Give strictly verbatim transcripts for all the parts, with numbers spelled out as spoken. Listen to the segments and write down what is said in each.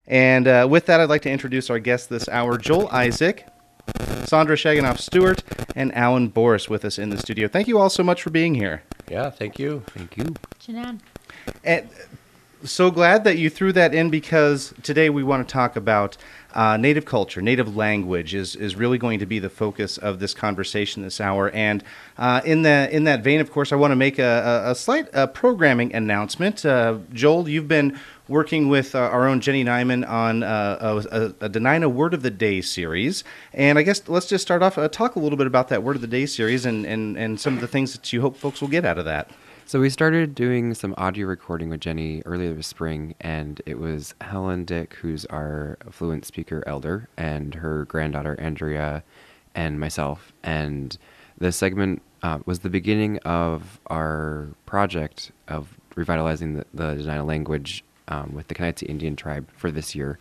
And uh, with that, I'd like to introduce our guest this hour, Joel Isaac, Sandra Shaganoff-Stewart, and Alan Boris with us in the studio. Thank you all so much for being here. Yeah, thank you. Thank you. Janan. And so glad that you threw that in, because today we want to talk about uh, native culture, native language is, is really going to be the focus of this conversation this hour. And uh, in the in that vein, of course, I want to make a, a, a slight uh, programming announcement. Uh, Joel, you've been working with uh, our own Jenny Nyman on uh, a, a, a Denina Word of the Day series. And I guess let's just start off, uh, talk a little bit about that Word of the Day series and, and, and some of the things that you hope folks will get out of that. So we started doing some audio recording with Jenny earlier this spring, and it was Helen Dick, who's our fluent speaker elder, and her granddaughter Andrea, and myself. And the segment uh, was the beginning of our project of revitalizing the, the Denina language um, with the Kanaitze Indian tribe for this year.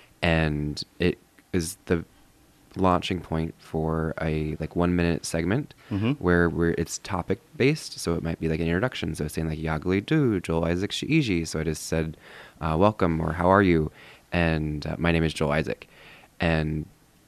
And it is the launching point for a like one minute segment mm-hmm. where we're it's topic based, so it might be like an introduction, so saying like Yagali Du, Joel Isaac Shiiji, so I just said uh, welcome or how are you, and uh, my name is Joel Isaac, and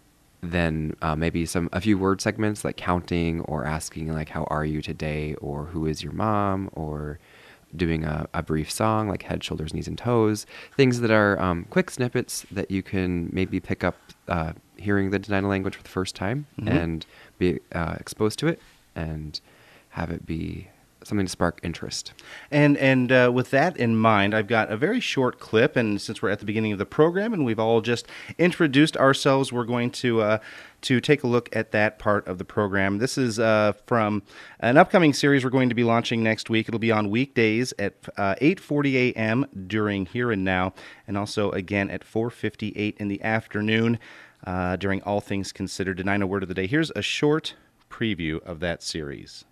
then uh, maybe some a few word segments like counting or asking like how are you today, or who is your mom, or doing a, a brief song like head, shoulders, knees, and toes, things that are um, quick snippets that you can maybe pick up uh, hearing the Denina language for the first time mm-hmm. and be uh, exposed to it and have it be something to spark interest. And and uh, with that in mind, I've got a very short clip, and since we're at the beginning of the program and we've all just introduced ourselves, we're going to uh, to take a look at that part of the program. This is uh, from an upcoming series we're going to be launching next week. It'll be on weekdays at uh, eight forty a.m. during Here and Now, and also again at four fifty-eight in the afternoon uh, during All Things Considered. Denina Word of the Day. Here's a short preview of that series.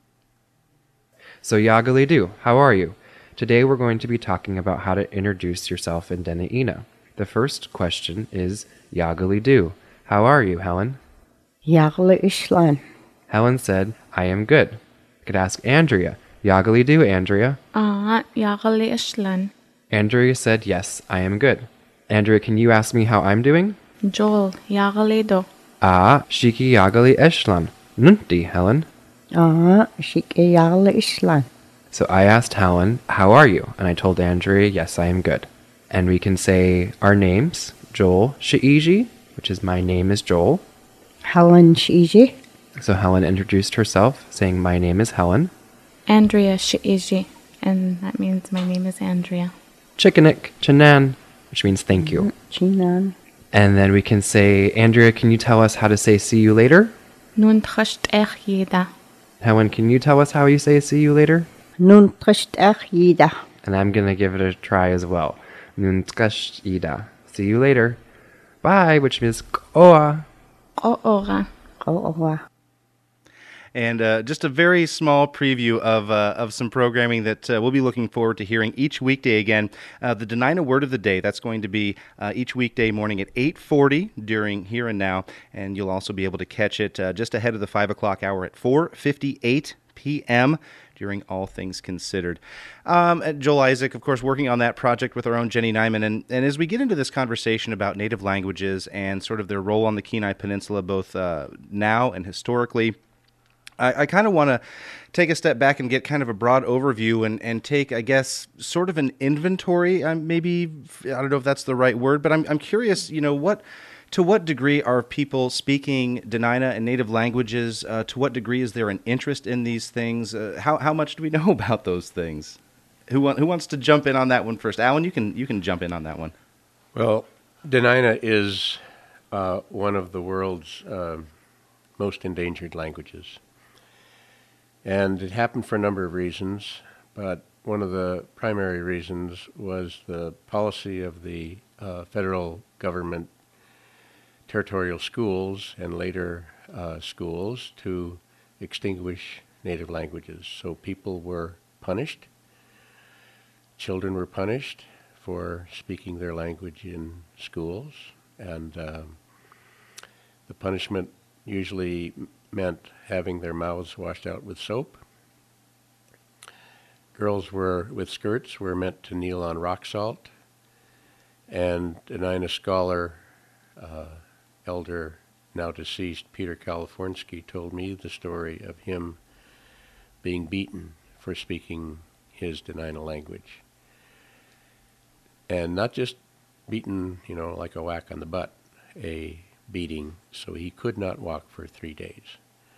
So Yagali Du, how are you? Today we're going to be talking about how to introduce yourself in Dena'ina. The first question is Yagali Du. How are you, Helen? Yagali Ishlan. Helen said, I am good. I could ask Andrea. Yagali Du, Andrea. Ah, Yagali Ishlan. Andrea said, yes, I am good. Andrea, can you ask me how I'm doing? Joel, Yagali Do. Ah, Shiki Yagali Ishlan. Nunti, Helen. Ah, Shiki Yagali Ishlan. So I asked Helen, how are you? And I told Andrea, yes, I am good. And we can say our names, Joel Shiiji, which is my name is Joel. Helen Shiiji. So Helen introduced herself, saying my name is Helen. Andrea Shiiji, and that means my name is Andrea. Chikanik Chanan, which means thank you. Chinan. And then we can say, Andrea, can you tell us how to say see you later? Nun tchasht ech yeda. Helen, can you tell us how you say see you later? Nun tchasht ech yeda. And I'm going to give it a try as well. Nun tchasht yeda. See you later. Bye, which means koa. Ko'ora. Ko'ora. And uh, just a very small preview of uh, of some programming that uh, we'll be looking forward to hearing each weekday again. Uh, the Denina Word of the Day, that's going to be uh, each weekday morning at eight forty during Here and Now. And you'll also be able to catch it uh, just ahead of the five o'clock hour at four fifty-eight p.m. during All Things Considered. Um, Joel Isaac, of course, working on that project with our own Jenny Nyman. And, and as we get into this conversation about native languages and sort of their role on the Kenai Peninsula, both uh, now and historically, I, I kind of want to take a step back and get kind of a broad overview and, and take, I guess, sort of an inventory. Um, maybe, I don't know if that's the right word, but I'm I'm curious, you know, what to what degree are people speaking Denina and native languages? Uh, to what degree is there an interest in these things? Uh, how how much do we know about those things? Who want, who wants to jump in on that one first? Alan, you can you can jump in on that one. Well, Denina is uh, one of the world's uh, most endangered languages. And it happened for a number of reasons, but one of the primary reasons was the policy of the uh, federal government territorial schools and later uh, schools to extinguish native languages. So people were punished, children were punished for speaking their language in schools, and um, the punishment usually meant having their mouths washed out with soap. Girls were with skirts were meant to kneel on rock salt, And Dena'ina scholar, uh, elder, now deceased, Peter Kalifornsky, told me the story of him being beaten for speaking his Dena'ina language. And not just beaten, you know, like a whack on the butt, a beating, so he could not walk for three days.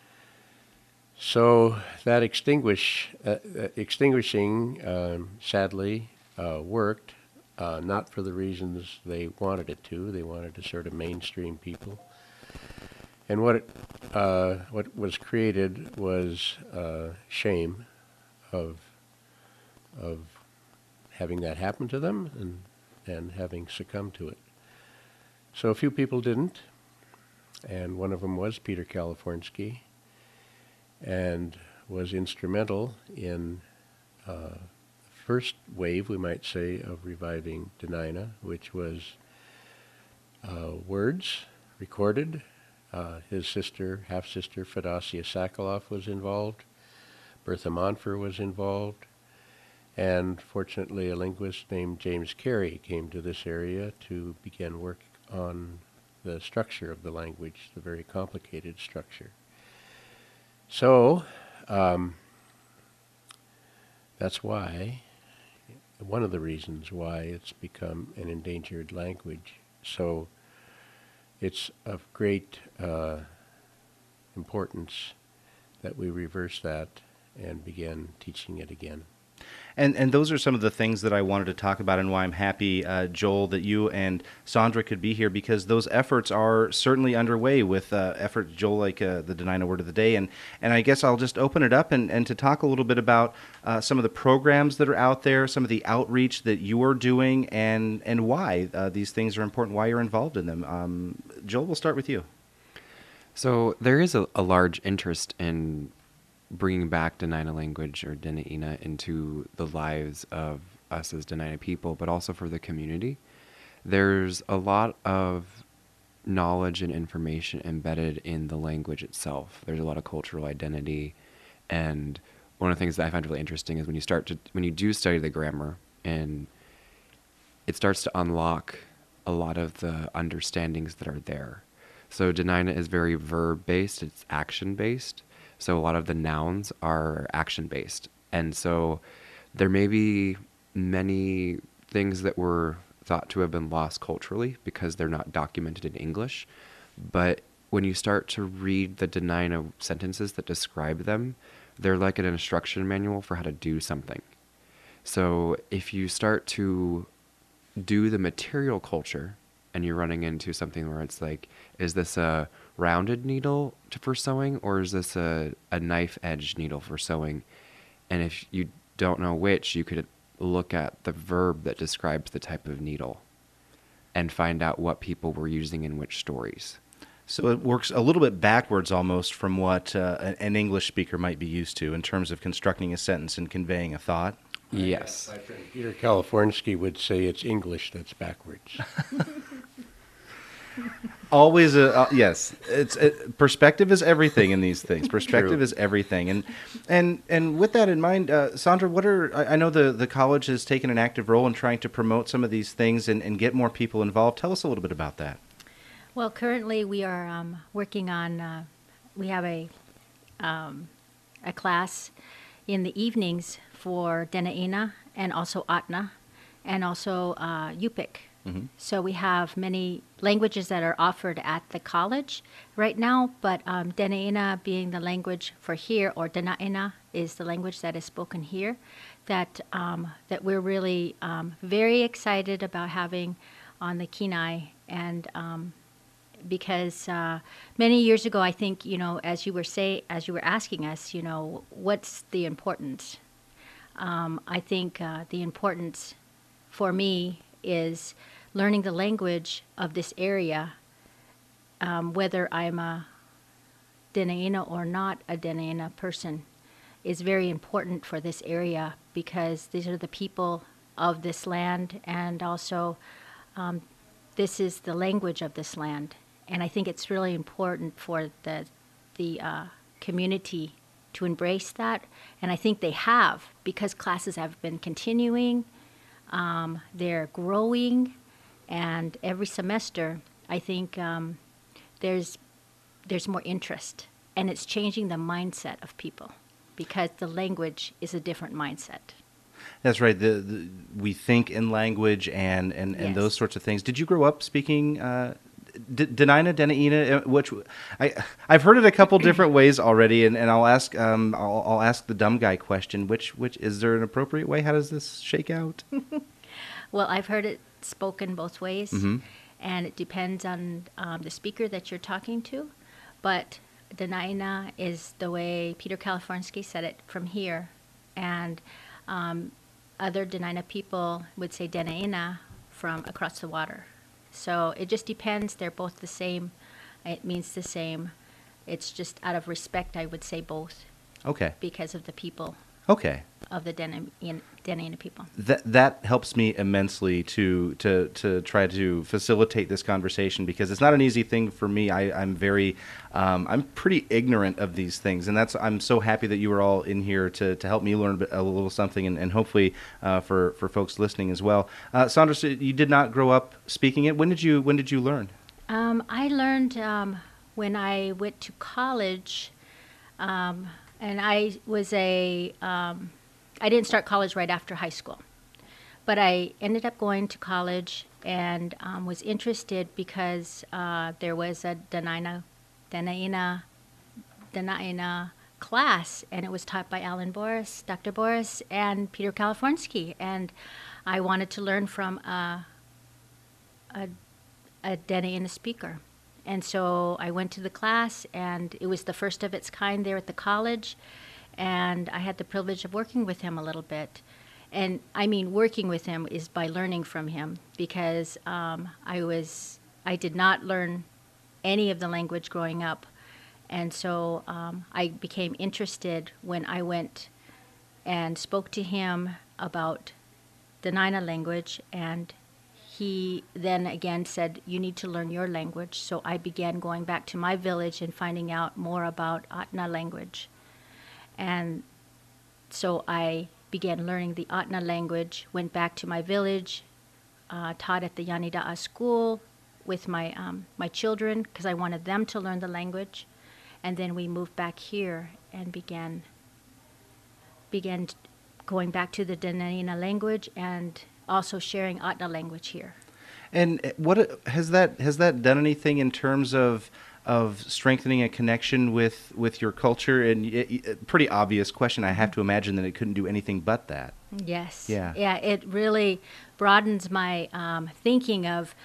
So that extinguish, uh, uh, extinguishing, um, sadly, uh, worked, uh, not for the reasons they wanted it to. They wanted to sort of mainstream people. And what it, uh, what was created was uh, shame of of having that happen to them and and having succumbed to it. So a few people didn't, and one of them was Peter Kalifornsky, and was instrumental in uh, the first wave, we might say, of reviving Dena'ina, which was uh, words recorded. Uh, his sister, half-sister, Fedosia Sakaloff was involved. Bertha Monfer was involved. And fortunately, a linguist named James Carey came to this area to begin work on the structure of the language, the very complicated structure. So, um, that's why, one of the reasons why it's become an endangered language. So, it's of great uh, importance that we reverse that and begin teaching it again. And and those are some of the things that I wanted to talk about, and why I'm happy, uh, Joel, that you and Sandra could be here, because those efforts are certainly underway with uh, efforts, Joel, like uh, the Dena'ina Word of the Day. And, and I guess I'll just open it up and, and to talk a little bit about uh, some of the programs that are out there, some of the outreach that you are doing, and, and why uh, these things are important, why you're involved in them. Um, Joel, we'll start with you. So there is a, a large interest in bringing back Dena'ina language or Dena'ina into the lives of us as Dena'ina people, but also for the community. There's a lot of knowledge and information embedded in the language itself. There's a lot of cultural identity, and one of the things that I find really interesting is when you start to when you do study the grammar, and it starts to unlock a lot of the understandings that are there. So Dena'ina is very verb-based, it's action-based. So a lot of the nouns are action-based. And so there may be many things that were thought to have been lost culturally because they're not documented in English. But when you start to read the Dena'ina sentences that describe them, they're like an instruction manual for how to do something. So if you start to do the material culture, and you're running into something where it's like, is this a rounded needle to, for sewing, or is this a, a knife edge needle for sewing? And if you don't know which, you could look at the verb that describes the type of needle and find out what people were using in which stories. So it works a little bit backwards almost from what uh, an English speaker might be used to in terms of constructing a sentence and conveying a thought. Yes. My friend Peter Kalifornsky would say it's English that's backwards. Always a uh, yes. It's it, perspective is everything in these things. Perspective True. is everything, and and and with that in mind, uh, Sandra, what are I, I know the the college has taken an active role in trying to promote some of these things and, and get more people involved. Tell us a little bit about that. Well, currently we are um, working on. Uh, we have a um, a class in the evenings for Dena'ina and also Atna, and also uh, Yupik. Mm-hmm. So we have many languages that are offered at the college right now, but um, Dena'ina being the language for here, or Dena'ina is the language that is spoken here, that um, that we're really um, very excited about having on the Kenai, and um, because uh, many years ago, I think, you know, as you were say, as you were asking us, you know, what's the importance? Um, I think uh, the importance for me is learning the language of this area, um, whether I'm a Dena'ina or not a Dena'ina person, is very important for this area, because these are the people of this land, and also um, this is the language of this land. And I think it's really important for the, the uh, community to embrace that, and I think they have, because classes have been continuing, um, they're growing, And every semester, I think um, there's there's more interest, and it's changing the mindset of people because the language is a different mindset. That's right. The, the we think in language and, and, and Yes. those sorts of things. Did you grow up speaking uh, D- Dena'ina, Dena'ina? uh, Which I I've heard it a couple different ways already, and, and I'll ask um I'll, I'll ask the dumb guy question. Which which is there an appropriate way? How does this shake out? Well, I've heard it spoken both ways, Mhm. and it depends on um, the speaker that you're talking to. But Dena'ina is the way Peter Kalifornsky said it from here, and um, other Dena'ina people would say Dena'ina from across the water. So it just depends. They're both the same. It means the same. It's just out of respect, I would say both Okay. because of the people Okay. of the Dena'ina Dena'ina people. That that helps me immensely to to to try to facilitate this conversation because it's not an easy thing for me. I, I'm very um, I'm pretty ignorant of these things, and that's I'm so happy that you were all in here to, to help me learn a, bit, a little something, and, and hopefully uh, for for folks listening as well. Uh, Sandra, so you did not grow up speaking it. When did you when did you learn? Um, I learned um, when I went to college, um, and I was a, um, I didn't start college right after high school, but I ended up going to college and um, was interested because uh, there was a Dena'ina, Dena'ina, Dena'ina class, and it was taught by Alan Boris, Doctor Boris, and Peter Kalifornsky, and I wanted to learn from a, a a Dena'ina speaker. And so I went to the class, and it was the first of its kind there at the college, and I had the privilege of working with him a little bit. And I mean, working with him is by learning from him, because um, I was, I did not learn any of the language growing up. And so um, I became interested when I went and spoke to him about the Dena'ina language, and he then again said, you need to learn your language. So I began going back to my village and finding out more about Ahtna language. And so I began learning the Ahtna language, went back to my village, uh, taught at the Yanida'a school with my, um, my children because I wanted them to learn the language. And then we moved back here and began, began t- going back to the Dena'ina language and also sharing Ahtna language here. And what has that has that done anything in terms of of strengthening a connection with, with your culture? And it, it, pretty obvious question. I have to imagine that it couldn't do anything but that. Yes. Yeah. Yeah. It really broadens my um, thinking of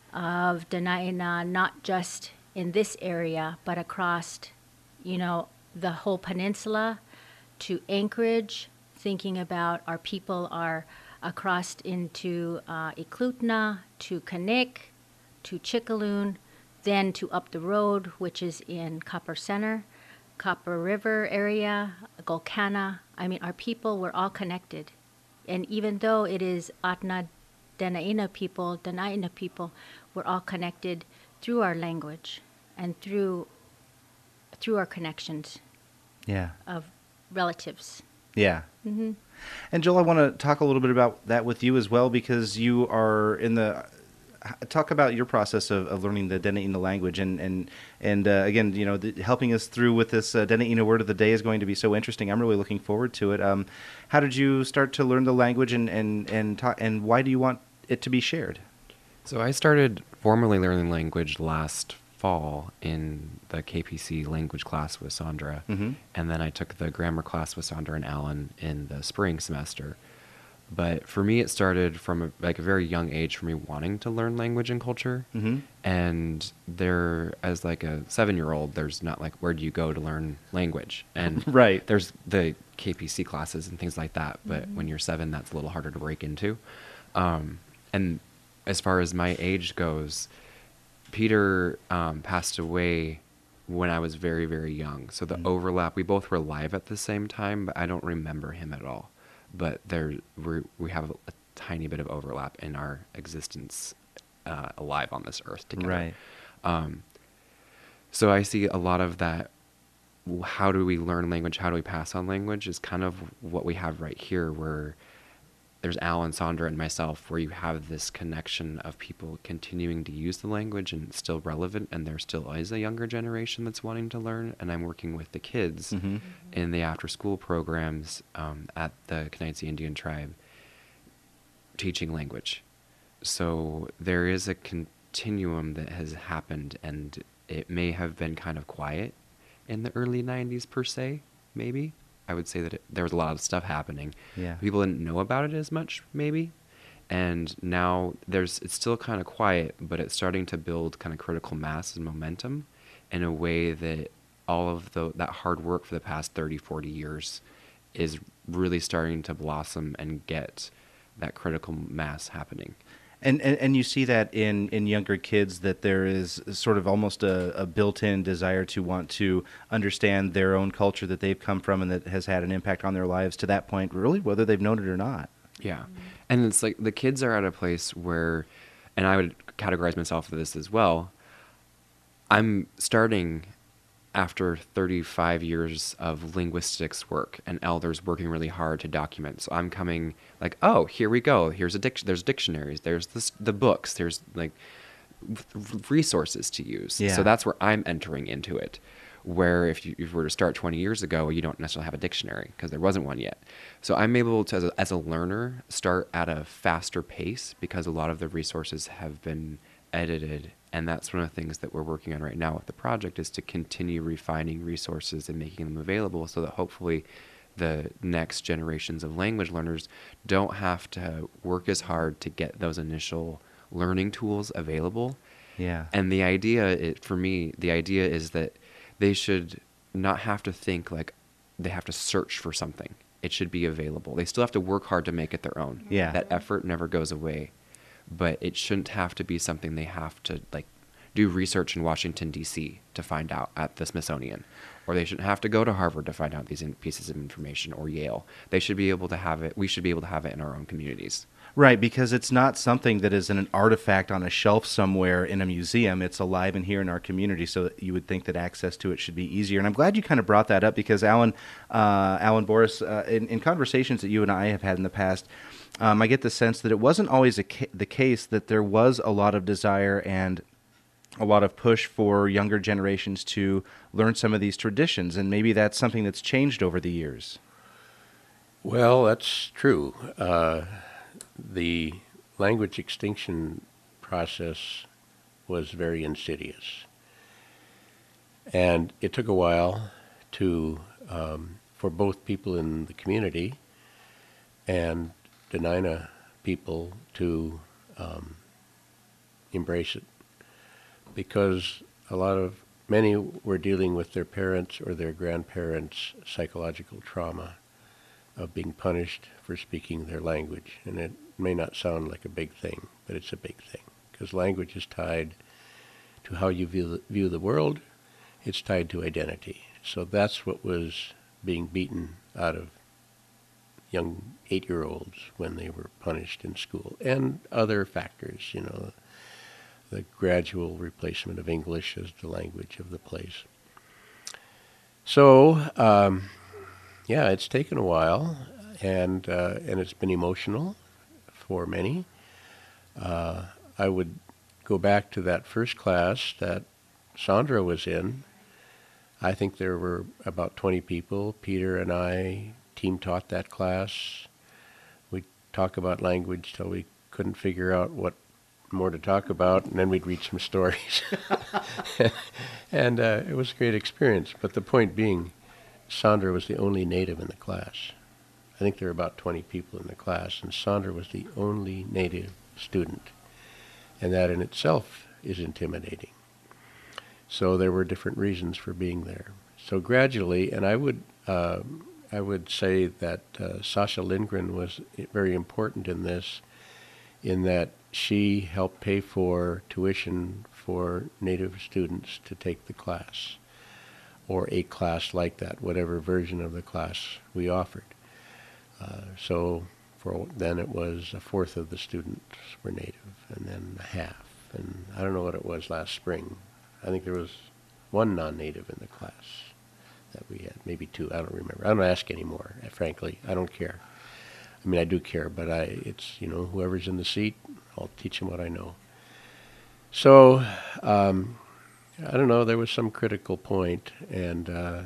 of Dena'ina, not just in this area, but across, you know, the whole peninsula to Anchorage. Thinking about our people are across into uh, Eklutna, to Kanik, to Chickaloon, then to up the road, which is in Copper Center, Copper River area, Golconda. I mean, our people were all connected. And even though it is Ahtna Dena'ina people, Dena'ina people, we're all connected through our language and through through our connections Yeah. of relatives. Yeah. Mm-hmm. And Joel, I want to talk a little bit about that with you as well, because you are in the talk about your process of, of learning the Dena'ina language, and and and uh, again, you know, the, helping us through with this uh, Dena'ina word of the day is going to be so interesting. I'm really looking forward to it. Um, how did you start to learn the language, and and and talk, and why do you want it to be shared? So I started formally learning language last fall in the K P C language class with Sandra, Mm-hmm. and then I took the grammar class with Sandra and Alan in the spring semester. But for me, it started from a, like a very young age for me wanting to learn language and culture. Mm-hmm. And there, as like a seven-year-old, there's not like, where do you go to learn language? And Right. there's the K P C classes and things like that. But when you're seven, that's a little harder to break into. Um, and as far as my age goes, Peter um, passed away when I was very, very young. So the Mm. overlap, we both were alive at the same time, but I don't remember him at all. But there, we we have a, a tiny bit of overlap in our existence uh, alive on this earth together. Right. Um, so I see a lot of that. w- How do we learn language? How do we pass on language? Is kind of what we have right here, where there's Alan, Sandra, and myself, where you have this connection of people continuing to use the language and it's still relevant, and there still is a younger generation that's wanting to learn. And I'm working with the kids Mm-hmm. in the after-school programs um, at the Knights Indian Tribe, teaching language. So there is a continuum that has happened, and it may have been kind of quiet in the early nineties per se, maybe. I would say that it, there was a lot of stuff happening. Yeah. People didn't know about it as much, maybe. And now there's it's still kind of quiet, but it's starting to build kind of critical mass and momentum in a way that all of the that hard work for the past thirty, forty years is really starting to blossom and get that critical mass happening. And, and and you see that in, in younger kids, that there is sort of almost a, a built-in desire to want to understand their own culture that they've come from and that has had an impact on their lives to that point, really, whether they've known it or not. Yeah. And it's like the kids are at a place where, and I would categorize myself for this as well, I'm starting after thirty-five years of linguistics work and elders working really hard to document. So I'm coming like, oh, here we go. Here's a dic- there's dictionaries, there's this, the books, there's like resources to use. Yeah. So that's where I'm entering into it. Where if you, if you were to start twenty years ago, you don't necessarily have a dictionary because there wasn't one yet. So I'm able to, as a, as a learner, start at a faster pace because a lot of the resources have been edited. And that's one of the things that we're working on right now with the project, is to continue refining resources and making them available so that hopefully the next generations of language learners don't have to work as hard to get those initial learning tools available. Yeah. And the idea, it, for me, the idea is that they should not have to think like they have to search for something. It should be available. They still have to work hard to make it their own. Yeah. That effort never goes away. But it shouldn't have to be something they have to like do research in Washington, D C to find out at the Smithsonian. Or they shouldn't have to go to Harvard to find out these in- pieces of information, or Yale. They should be able to have it, we should be able to have it in our own communities. Right, because it's not something that is an artifact on a shelf somewhere in a museum. It's alive and here in our community, so that you would think that access to it should be easier. And I'm glad you kind of brought that up because, Alan, uh, Alan Boris, uh, in, in conversations that you and I have had in the past, um, I get the sense that it wasn't always a ca- the case that there was a lot of desire and a lot of push for younger generations to learn some of these traditions, and maybe that's something that's changed over the years. Well, that's true. Uh, the language extinction process was very insidious. And it took a while to, um, for both people in the community and Dena'ina people to um, embrace it. Because a lot of, many were dealing with their parents' or their grandparents' psychological trauma of being punished for speaking their language. And it may not sound like a big thing, but it's a big thing. Because language is tied to how you view the, view the world. It's tied to identity. So that's what was being beaten out of young eight-year-olds when they were punished in school. And other factors, you know, the gradual replacement of English as the language of the place. So, um, yeah, it's taken a while, and uh, and it's been emotional for many. Uh, I would go back to that first class that Sandra was in. I think there were about twenty people. Peter and I team taught that class. We'd talk about language till we couldn't figure out what more to talk about, and then we'd read some stories. and uh, it was a great experience. But the point being, Sandra was the only native in the class. I think there were about twenty people in the class, and Sandra was the only native student. And that in itself is intimidating. So there were different reasons for being there. So gradually, and I would uh, I would say that uh, Sasha Lindgren was very important in this, in that she helped pay for tuition for Native students to take the class, or a class like that, whatever version of the class we offered. Uh, so for then it was a fourth of the students were Native, and then a half. And I don't know what it was last spring. I think there was one non-Native in the class that we had, maybe two, I don't remember. I don't ask anymore, frankly. I don't care. I mean, I do care, but I, it's, you know, whoever's in the seat, I'll teach them what I know. So, um, I don't know, there was some critical point, and uh,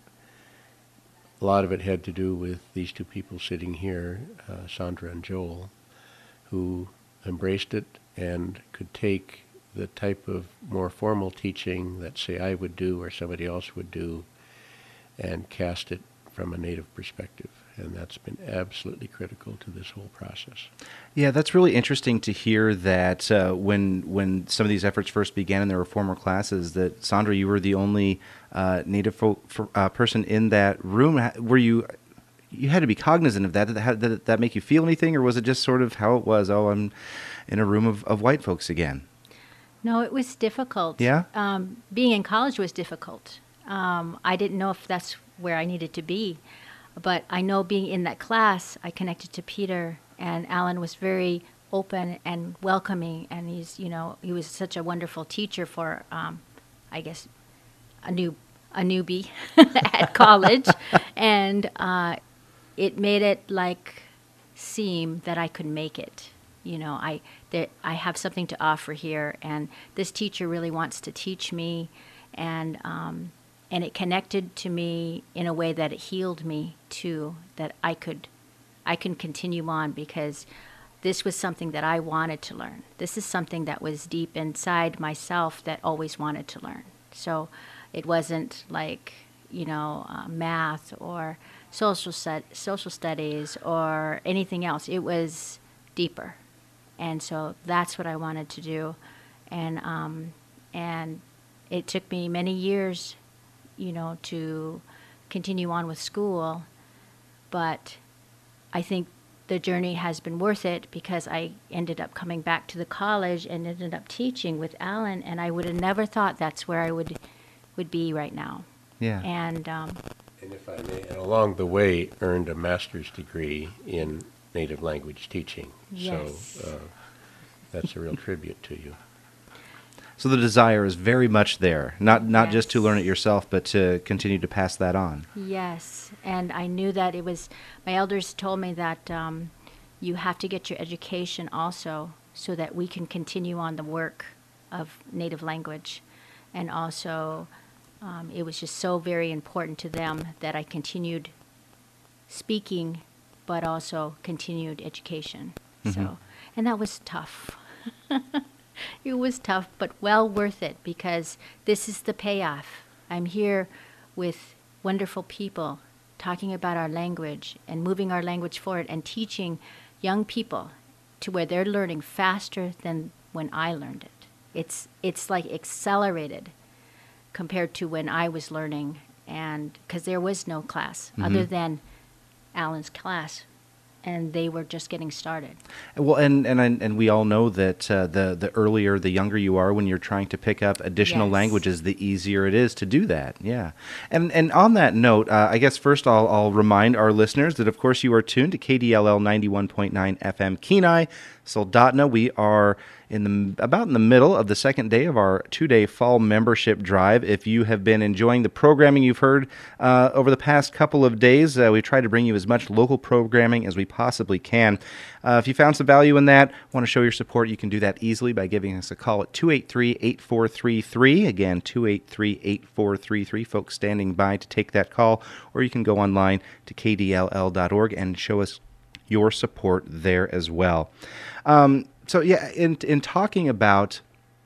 a lot of it had to do with these two people sitting here, uh, Sandra and Joel, who embraced it and could take the type of more formal teaching that, say, I would do or somebody else would do and cast it from a native perspective. And that's been absolutely critical to this whole process. Yeah, that's really interesting to hear that uh, when when some of these efforts first began and there were former classes, that, Sandra, you were the only uh, Native fo- for, uh, person in that room. Were you, you had to be cognizant of that. Did that, did that make you feel anything, or was it just sort of how it was? Oh, I'm in a room of, of white folks again. No, it was difficult. Yeah? Um, being in college was difficult. Um, I didn't know if that's where I needed to be. But I know being in that class, I connected to Peter, and Alan was very open and welcoming, and he's, you know, he was such a wonderful teacher for, um, I guess, a new a newbie at college, and uh, it made it like seem that I could make it. You know, I there, I have something to offer here, and this teacher really wants to teach me, and um, and it connected to me in a way that it healed me too, that I could I can continue on, because this was something that I wanted to learn. This is something that was deep inside myself that always wanted to learn. So it wasn't like, you know, uh, math or social set, social studies or anything else. It was deeper. And so that's what I wanted to do. And um, and it took me many years, you know, to continue on with school, but I think the journey has been worth it, because I ended up coming back to the college and ended up teaching with Alan, and I would have never thought that's where I would would be right now. Yeah. And um, And if I may, and along the way, earned a master's degree in native language teaching. Yes. So uh, that's a real tribute to you. So the desire is very much there, not not just to Yes. learn it yourself, but to continue to pass that on. yes, and I knew that it was, my elders told me that um, you have to get your education also, so that we can continue on the work of native language. And also, um, it was just so very important to them that I continued speaking, but also continued education. So, and that was tough. It was tough, but well worth it, because this is the payoff. I'm here with wonderful people talking about our language and moving our language forward and teaching young people to where they're learning faster than when I learned it. It's it's like accelerated compared to when I was learning, and because there was no class other than Alan's class, and they were just getting started. Well, and and I- and we all know that uh, the the earlier, the younger you are when you're trying to pick up additional Yes. languages, the easier it is to do that. Yeah, and and on that note, uh, I guess first I'll I'll remind our listeners that of course you are tuned to K D L L ninety-one point nine F M Kenai, Soldotna. We are in the about in the middle of the second day of our two-day fall membership drive. If you have been enjoying the programming you've heard uh, over the past couple of days, uh, we try to bring you as much local programming as we possibly can. Uh, if you found some value in that, want to show your support, you can do that easily by giving us a call at two eight three, eight four three three. Again, two eight three, eight four three three. Folks standing by to take that call, or you can go online to K D L L dot org and show us your support there as well. Um, so yeah, in in talking about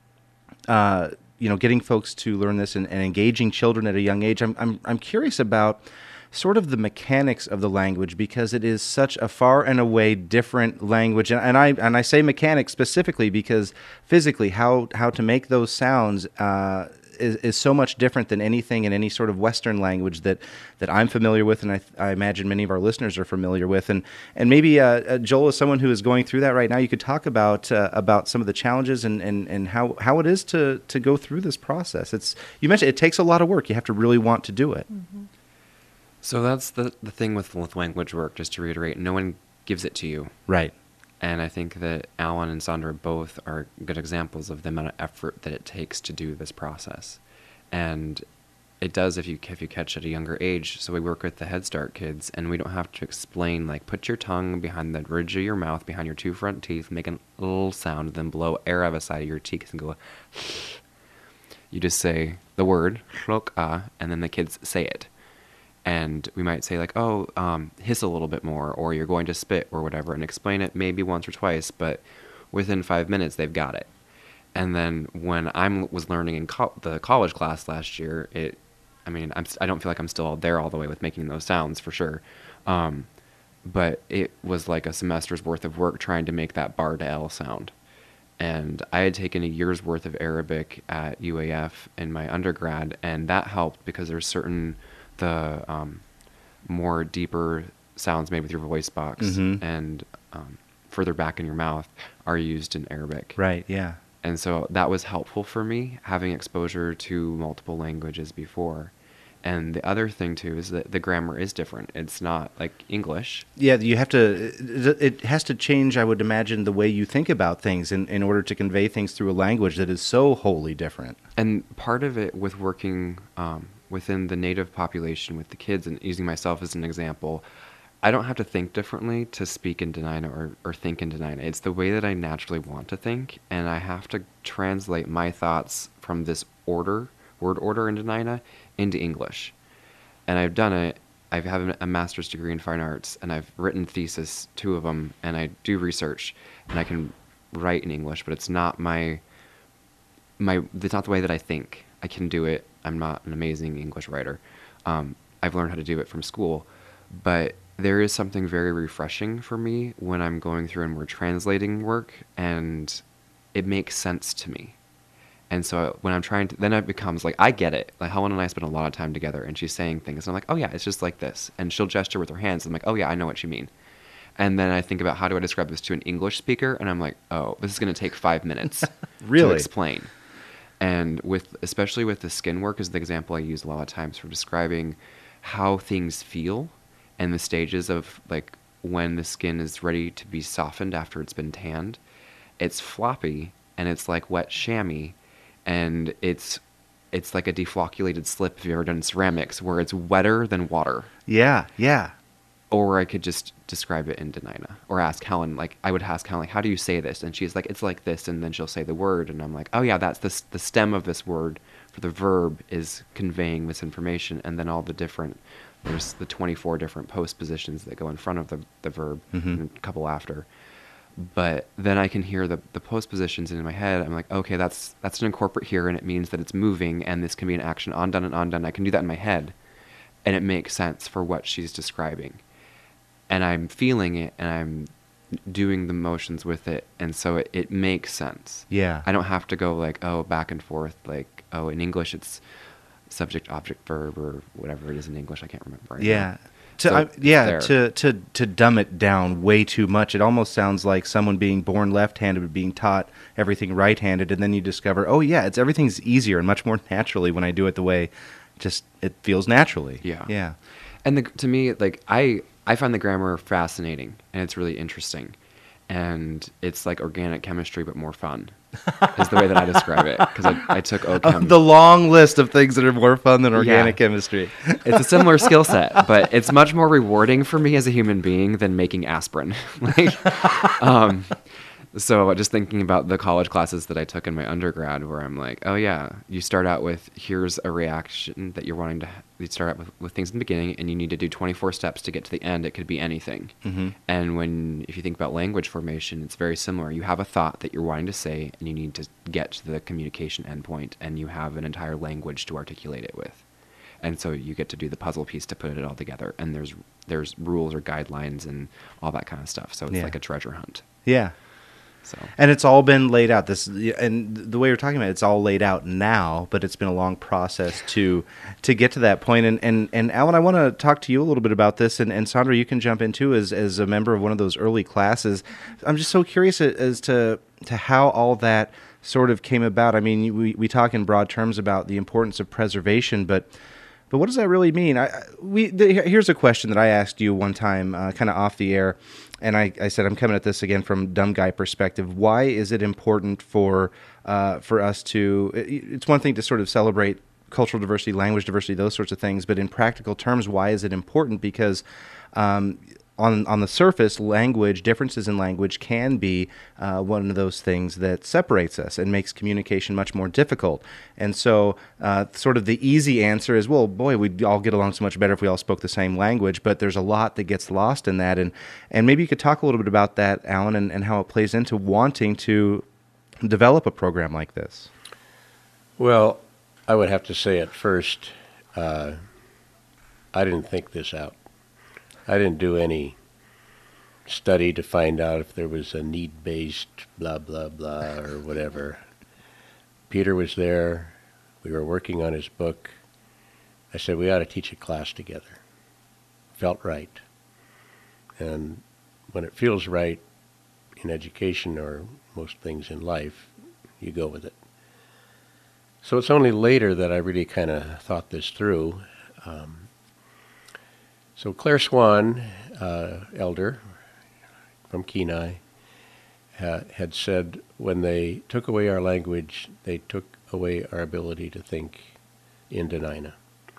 uh, you know getting folks to learn this and, and engaging children at a young age, I'm I'm I'm curious about sort of the mechanics of the language, because it is such a far and away different language, and, and I and I say mechanics specifically because physically how how to make those sounds uh, is is so much different than anything in any sort of Western language that that I'm familiar with, and I, I imagine many of our listeners are familiar with, and and maybe uh, uh, Joel, as someone who is going through that right now, you could talk about uh, about some of the challenges and, and, and how, how it is to to go through this process. It's you mentioned it takes a lot of work. You have to really want to do it. So that's the, the thing with, with language work, just to reiterate, no one gives it to you. Right. And I think that Alan and Sandra both are good examples of the amount of effort that it takes to do this process. And it does if you if you catch at a younger age. So we work with the Head Start kids, and we don't have to explain, like, put your tongue behind the ridge of your mouth, behind your two front teeth, make a little sound, then blow air out of the side of your teeth and go. You just say the word, ah, and then the kids say it. And we might say, like, oh, um, hiss a little bit more, or you're going to spit, or whatever, and explain it maybe once or twice, but within five minutes, they've got it. And then when I was learning in co- the college class last year, it, I mean, I'm, I don't feel like I'm still there all the way with making those sounds, for sure. Um, but it was like a semester's worth of work trying to make that bar to L sound. And I had taken a year's worth of Arabic at U A F in my undergrad, and that helped because there's certain, the um, more deeper sounds made with your voice box Mm-hmm. and um, further back in your mouth are used in Arabic. Right, yeah. And so that was helpful for me, having exposure to multiple languages before. And the other thing, too, is that the grammar is different. It's not like English. Yeah, you have to, it it has to change, I would imagine, the way you think about things in, in order to convey things through a language that is so wholly different. And part of it with working um, within the native population with the kids, and using myself as an example, I don't have to think differently to speak in Dena'ina or, or think in Dena'ina. It's the way that I naturally want to think, and I have to translate my thoughts from this order, word order in Dena'ina, into English. And I've done it. I have a master's degree in fine arts, and I've written thesis, two of them, and I do research, and I can write in English, but it's not my, my, it's not the way that I think. I can do it. I'm not an amazing English writer. Um, I've learned how to do it from school, but there is something very refreshing for me when I'm going through and we're translating work, and it makes sense to me. And so when I'm trying to, then it becomes like, I get it. Like Helen and I spend a lot of time together, and she's saying things, and I'm like, oh yeah, it's just like this. And she'll gesture with her hands, and I'm like, oh yeah, I know what you mean. And then I think about, how do I describe this to an English speaker? And I'm like, oh, this is going to take five minutes Really? to explain. And with, especially with the skin work is the example I use a lot of times for describing how things feel and the stages of, like, when the skin is ready to be softened after it's been tanned. It's floppy, and it's like wet chamois, and it's it's like a deflocculated slip if you've ever done ceramics, where it's wetter than water. Yeah, yeah. Or I could just describe it in Dena'ina, or ask Helen, like, I would ask Helen, like, how do you say this? And she's like, it's like this, and then she'll say the word, and I'm like, oh yeah, that's the, the stem of this word for the verb is conveying this information, and then all the different, there's the twenty-four different post positions that go in front of the, the verb, Mm-hmm. and a couple after. But then I can hear the, the post positions in my head. I'm like, okay, that's that's an incorporate here, and it means that it's moving, and this can be an action on, done, and on, done. I can do that in my head, and it makes sense for what she's describing. And I'm feeling it, and I'm doing the motions with it, and so it, it makes sense. Yeah. I don't have to go like, oh, back and forth, like, oh, in English it's subject, object, verb, or whatever it is in English. I can't remember right Yeah. now. To, So I, it's yeah, there. to, to to dumb it down way too much. It almost sounds like someone being born left-handed but being taught everything right-handed, and then you discover, oh yeah, it's everything's easier and much more naturally when I do it the way just it feels naturally. Yeah. Yeah. And the, to me, like, I, I find the grammar fascinating, and it's really interesting. And it's like organic chemistry, but more fun, is the way that I describe it. Because I, I took OChem. The long list of things that are more fun than organic Yeah. chemistry. It's a similar skill set, but it's much more rewarding for me as a human being than making aspirin. like, um, so just thinking about the college classes that I took in my undergrad, where I'm like, oh yeah, you start out with, here's a reaction that you're wanting to, you start out with, with things in the beginning, and you need to do twenty-four steps to get to the end. It could be anything. Mm-hmm. And when, if you think about language formation, it's very similar. You have a thought that you're wanting to say, and you need to get to the communication endpoint, and you have an entire language to articulate it with. And so you get to do the puzzle piece to put it all together, and there's there's rules or guidelines and all that kind of stuff. So it's Yeah. like a treasure hunt. Yeah. So And it's all been laid out. This and the way you're talking about it, it's all laid out now, but it's been a long process to to get to that point. And and, and Alan, I want to talk to you a little bit about this, and, and Sandra, you can jump in too as as a member of one of those early classes. I'm just so curious as to to how all that sort of came about. I mean, we we talk in broad terms about the importance of preservation, but But what does that really mean? I, we the, here's a question that I asked you one time, uh, kind of off the air, and I, I said I'm coming at this again from dumb guy perspective. Why is it important for uh, for us to? It, it's one thing to sort of celebrate cultural diversity, language diversity, those sorts of things. But in practical terms, why is it important? Because um, on on the surface, language differences in language can be uh, one of those things that separates us and makes communication much more difficult. And so, uh, sort of the easy answer is, well, boy, we'd all get along so much better if we all spoke the same language. But there's a lot that gets lost in that, and and maybe you could talk a little bit about that, Alan, and, and how it plays into wanting to develop a program like this. Well, I would have to say at first, uh, I didn't think this out. I didn't do any study to find out if there was a need-based blah, blah, blah, or whatever. Peter was there. We were working on his book. I said, we ought to teach a class together. Felt right. And when it feels right in education or most things in life, you go with it. So it's only later that I really kind of thought this through. Um, so Claire Swan, uh, elder from Kenai, ha- had said when they took away our language, they took away our ability to think in Dena'ina.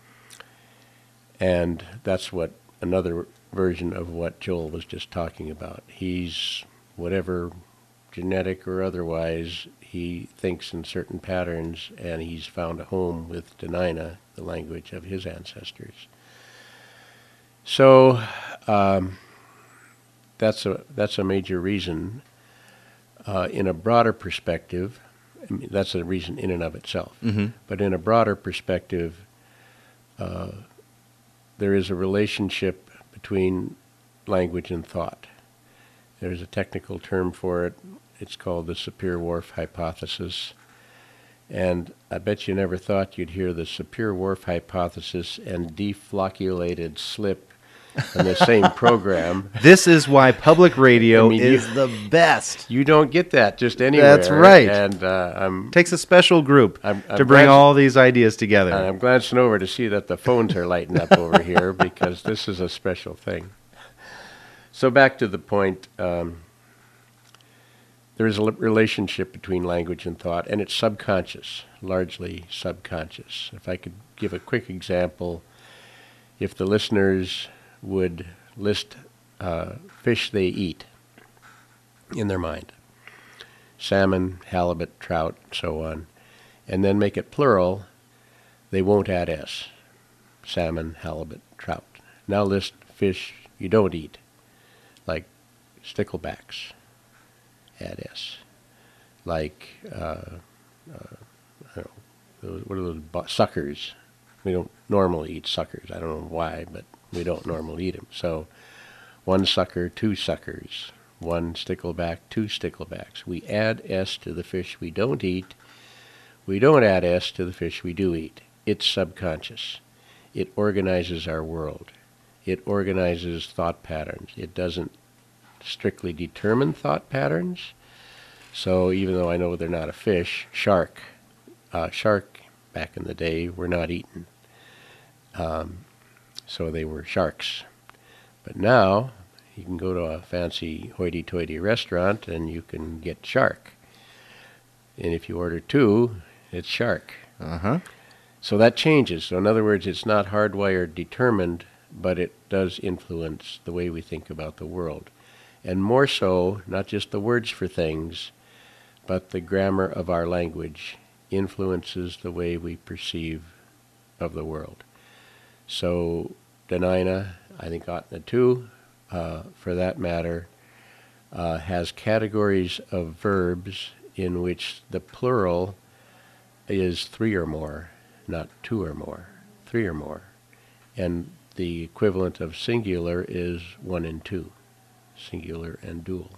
And that's what another version of what Joel was just talking about. He's, whatever genetic or otherwise, he thinks in certain patterns, and he's found a home with Dena'ina, the language of his ancestors. So um, that's a that's a major reason. Uh, in a broader perspective, I mean, that's a reason in and of itself. Mm-hmm. But in a broader perspective, uh, there is a relationship between language and thought. There's a technical term for it. It's called the Sapir-Whorf hypothesis. And I bet you never thought you'd hear the Sapir-Whorf hypothesis and deflocculated slip in the same program. This is why public radio I mean, is you- the best. You don't get that just anywhere. That's right. And uh, I'm, Takes a special group I'm- I'm to bring glad- all these ideas together. I'm glancing over to see that the phones are lighting up over here because this is a special thing. So back to the point, um, there is a l- relationship between language and thought, and it's subconscious, largely subconscious. If I could give a quick example, if the listeners would list uh, fish they eat in their mind, salmon, halibut, trout, so on, and then make it plural, they won't add S. Salmon, halibut, trout. Now list fish you don't eat, like sticklebacks, add S. Like, uh, uh, I don't know, those, what are those, bu- suckers? We don't normally eat suckers. I don't know why, but we don't normally eat them. So one sucker, two suckers. One stickleback, two sticklebacks. We add S to the fish we don't eat. We don't add S to the fish we do eat. It's subconscious. It organizes our world. It organizes thought patterns. It doesn't strictly determine thought patterns. So even though I know they're not a fish, shark, uh, shark back in the day were not eaten. Um, so they were sharks. But now you can go to a fancy hoity-toity restaurant and you can get shark. And if you order two, it's shark. Uh-huh. So that changes. So in other words, it's not hardwired determined, but it does influence the way we think about the world. And more so, not just the words for things, but the grammar of our language influences the way we perceive of the world. So Dena'ina, I think Atna too, uh, for that matter, uh, has categories of verbs in which the plural is three or more, not two or more, three or more. And the equivalent of singular is one and two, singular and dual.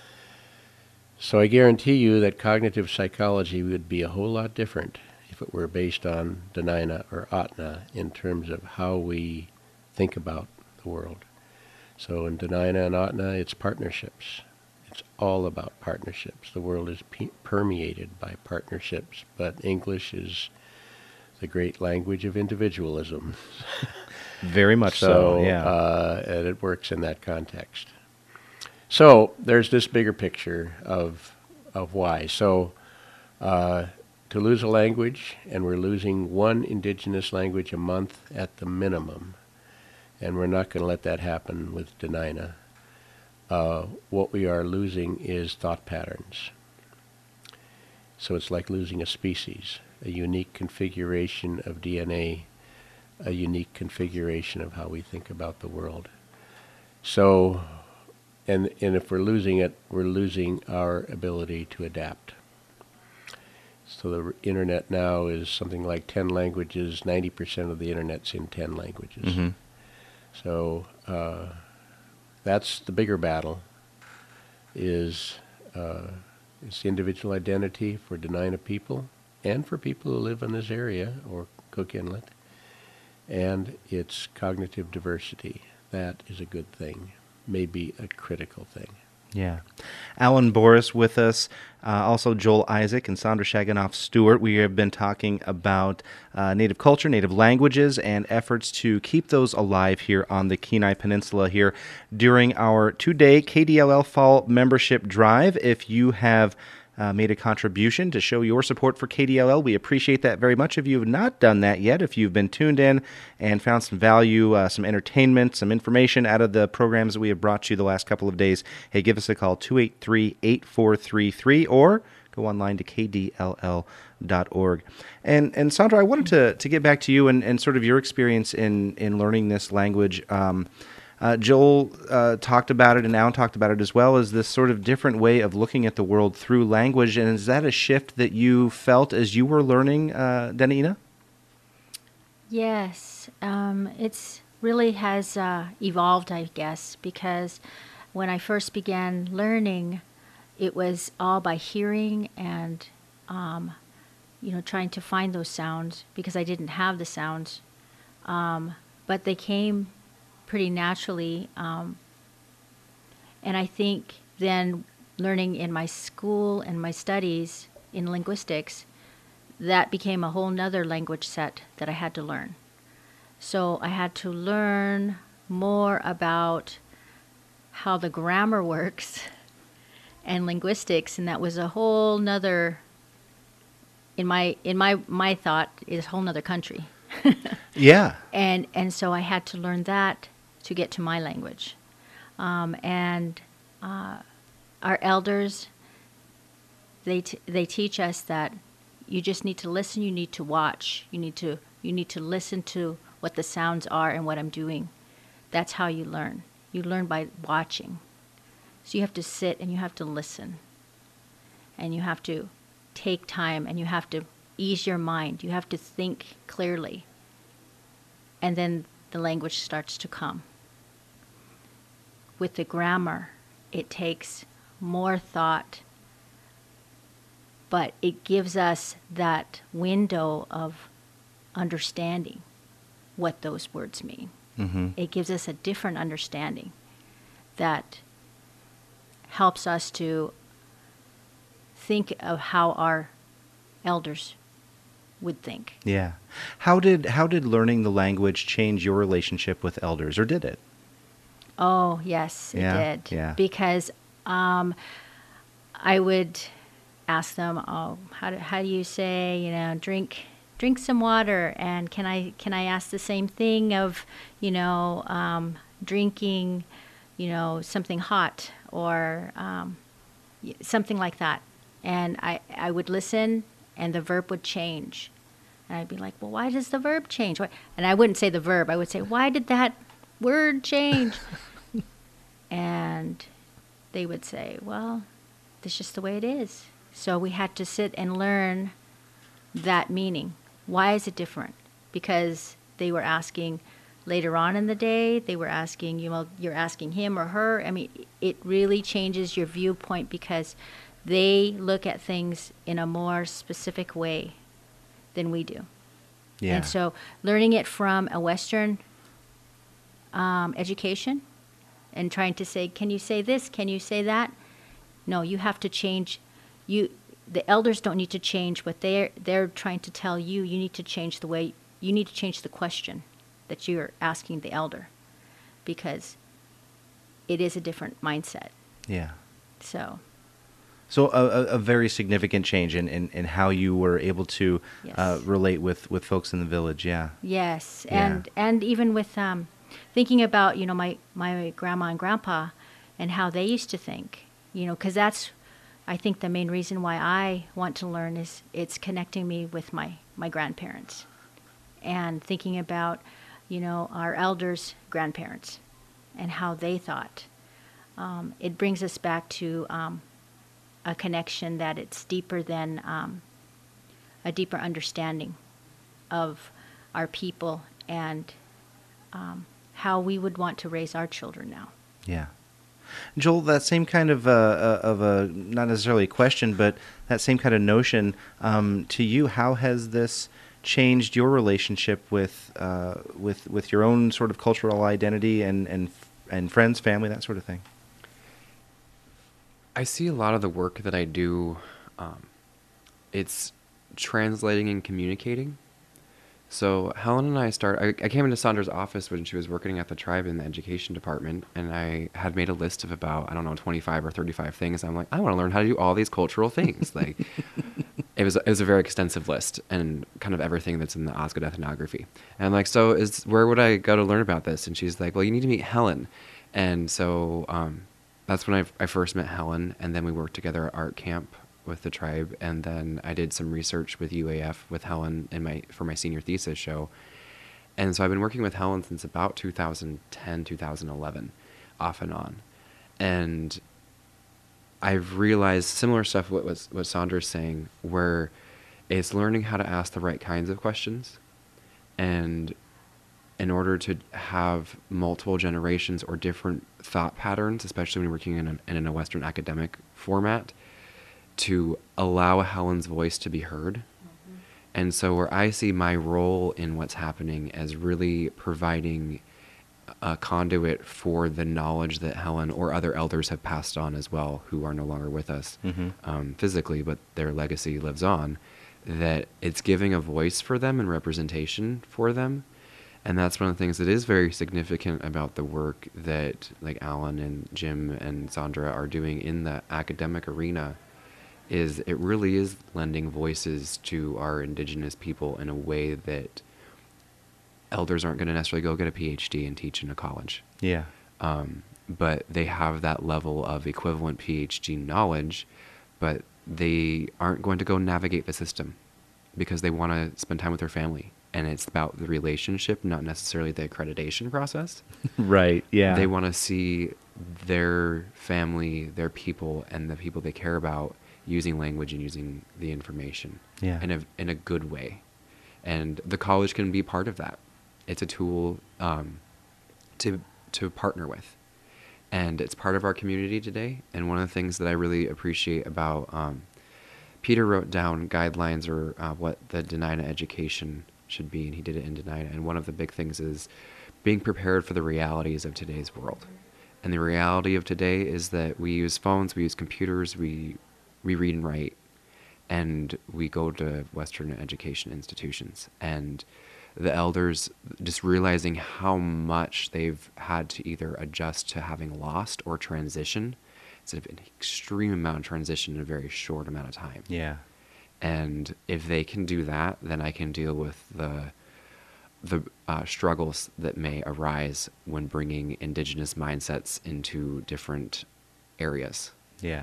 So I guarantee you that cognitive psychology would be a whole lot different if it were based on Dena'ina or Atna in terms of how we think about the world. So in Dena'ina and Atna, it's partnerships. It's all about partnerships. The world is pe- permeated by partnerships, but English is the great language of individualism. Very much so, yeah. Uh, and it works in that context. So there's this bigger picture of of why. So uh, to lose a language, and we're losing one indigenous language a month at the minimum, and we're not going to let that happen with Dena'ina. Uh, what we are losing is thought patterns. So it's like losing a species, a unique configuration of D N A, a unique configuration of how we think about the world. So, and, and if we're losing it, we're losing our ability to adapt. So the internet now is something like ten languages. ninety percent of the internet's in ten languages. Mm-hmm. So uh, that's the bigger battle, is uh, it's individual identity for Dena'ina people and for people who live in this area or Cook Inlet, and it's cognitive diversity. That is a good thing, maybe a critical thing. Yeah. Alan Boris with us, uh, also Joel Isaac and Sandra Shaganoff Stewart. We have been talking about uh, Native culture, Native languages, and efforts to keep those alive here on the Kenai Peninsula here during our two-day K D L L Fall membership drive. If you have Uh, made a contribution to show your support for K D L L. We appreciate that very much. If you have not done that yet, if you've been tuned in and found some value, uh, some entertainment, some information out of the programs that we have brought you the last couple of days, hey, give us a call, two eight three, eight four three three, or go online to k d l l dot org. And and Sandra, I wanted to, to get back to you and, and sort of your experience in, in learning this language. Um, Uh, Joel uh, talked about it, and Alan talked about it as well, as this sort of different way of looking at the world through language. And is that a shift that you felt as you were learning uh, Dena'ina? Yes, um, it's really has uh, evolved, I guess, because when I first began learning, it was all by hearing and, um, you know, trying to find those sounds because I didn't have the sounds, um, but they came pretty naturally, um, and I think then learning in my school and my studies in linguistics, that became a whole nother language set that I had to learn. So I had to learn more about how the grammar works and linguistics, and that was a whole nother, in my in my my thought, is a whole nother country. Yeah. And and so I had to learn that to get to my language. Um, and uh, our elders, they t- they teach us that you just need to listen, you need to watch, you need to you need to listen to what the sounds are and what I'm doing. That's how you learn. You learn by watching. So you have to sit and you have to listen. And you have to take time and you have to ease your mind. You have to think clearly. And then the language starts to come. With the grammar, it takes more thought, but it gives us that window of understanding what those words mean. Mm-hmm. It gives us a different understanding that helps us to think of how our elders would think. Yeah. How did how did learning the language change your relationship with elders, or did it? Oh, yes, it Yeah, did. yeah. Because um, I would ask them, "Oh, how do, how do you say, you know, drink drink some water?" And can I can I ask the same thing of, you know, um, drinking, you know, something hot or um, y- something like that? And I I would listen, and the verb would change, and I'd be like, "Well, why does the verb change?" Why? And I wouldn't say the verb. I would say, "Why did that word change?" And they would say, "Well, that's just the way it is." So we had to sit and learn that meaning. Why is it different? Because they were asking later on in the day, they were asking, you know, you're asking him or her. I mean, it really changes your viewpoint because they look at things in a more specific way than we do. Yeah. And so learning it from a Western um, education and trying to say, can you say this? Can you say that? No, you have to change. You, the elders don't need to change what they're they're trying to tell you. You need to change the way. You need to change the question that you're asking the elder, because it is a different mindset. Yeah. So So a, a, a very significant change in, in, in how you were able to Yes. uh, relate with, with folks in the village. Yeah. Yes, Yeah. and and even with um, thinking about you know my my grandma and grandpa, and how they used to think, you know, because that's, I think, the main reason why I want to learn is it's connecting me with my my grandparents, and thinking about, you know, our elders' grandparents, and how they thought. Um, it brings us back to um, a connection that it's deeper than um, a deeper understanding of our people and um, how we would want to raise our children now. Yeah. Joel, that same kind of uh, uh, of a, not necessarily a question, but that same kind of notion, um, to you, how has this changed your relationship with uh, with with your own sort of cultural identity and and and friends, family, that sort of thing? I see a lot of the work that I do, um, it's translating and communicating. So Helen and I start. I, I came into Sandra's office when she was working at the tribe in the education department, and I had made a list of about, I don't know, twenty-five or thirty-five things. I'm like, I want to learn how to do all these cultural things. Like, it was it was a very extensive list, and kind of everything that's in the Osgood ethnography. And I'm like, so is where would I go to learn about this? And she's like, well, you need to meet Helen. And so um, that's when I, I first met Helen, and then we worked together at art camp with the tribe, and then I did some research with U A F with Helen in my for my senior thesis show. And so I've been working with Helen since about two thousand ten, two thousand eleven, off and on. And I've realized similar stuff what was what Sandra's saying, where it's learning how to ask the right kinds of questions. And in order to have multiple generations or different thought patterns, especially when you're working in a, in a Western academic format, to allow Helen's voice to be heard. Mm-hmm. And so where I see my role in what's happening as really providing a conduit for the knowledge that Helen or other elders have passed on as well, who are no longer with us mm-hmm. um, physically, but their legacy lives on, that it's giving a voice for them and representation for them. And that's one of the things that is very significant about the work that like Alan and Jim and Sandra are doing in the academic arena, is it really is lending voices to our indigenous people in a way that elders aren't going to necessarily go get a P H D and teach in a college. Yeah. Um, but they have that level of equivalent P H D knowledge, but they aren't going to go navigate the system because they want to spend time with their family. And it's about the relationship, not necessarily the accreditation process. Right, yeah. They want to see their family, their people, and the people they care about using language and using the information yeah. in a in a good way. And the college can be part of that. It's a tool um, to to partner with. And it's part of our community today. And one of the things that I really appreciate about, um, Peter wrote down guidelines or uh, what the Dena'ina education should be, and he did it in Dena'ina. And one of the big things is being prepared for the realities of today's world. And the reality of today is that we use phones, we use computers, we we read and write, and we go to Western education institutions. And the elders just realizing how much they've had to either adjust to having lost or transition. It's an extreme amount of transition in a very short amount of time. Yeah. And if they can do that, then I can deal with the the uh, struggles that may arise when bringing indigenous mindsets into different areas. Yeah.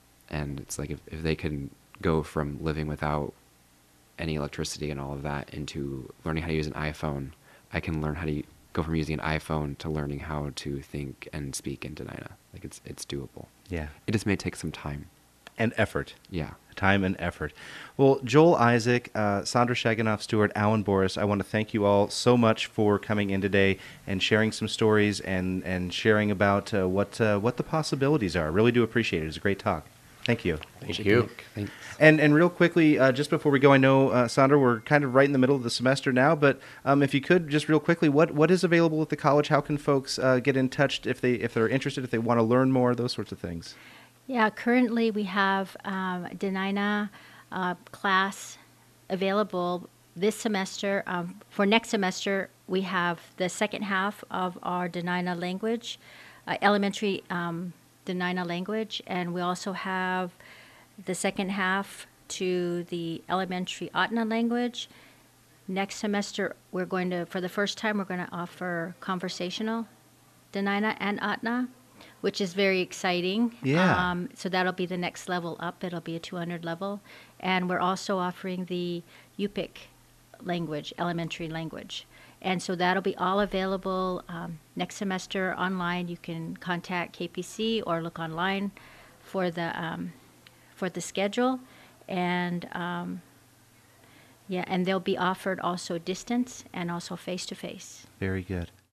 And it's like if, if they can go from living without any electricity and all of that into learning how to use an iPhone, I can learn how to go from using an iPhone to learning how to think and speak in Dena'ina. Like it's it's doable. Yeah. It just may take some time. And effort. Yeah. Time and effort. Well, Joel Isaac, uh, Sandra Shaganoff Stewart, Alan Boris, I want to thank you all so much for coming in today and sharing some stories and, and sharing about uh, what uh, what the possibilities are. Really do appreciate it. It was a great talk. Thank you. Thank you. Thanks. And and real quickly, uh, just before we go, I know, uh, Sandra, we're kind of right in the middle of the semester now, but um, if you could, just real quickly, what, what is available at the college? How can folks uh, get in touch if, they, if they're interested, if they want to learn more, those sorts of things? Yeah, currently we have um, Dena'ina uh, class available this semester. Um, for next semester, we have the second half of our Dena'ina language, uh, elementary um, Dena'ina language, and we also have the second half to the elementary Atna language. Next semester, we're going to, for the first time, we're going to offer conversational Dena'ina and Atna, which is very exciting. Yeah. Um, so that'll be the next level up. It'll be a two hundred level. And we're also offering the Yupik language, elementary language. And so that'll be all available um, next semester online. You can contact K P C or look online for the um, for the schedule. And um, yeah, and they'll be offered also distance and also face to face. Very good.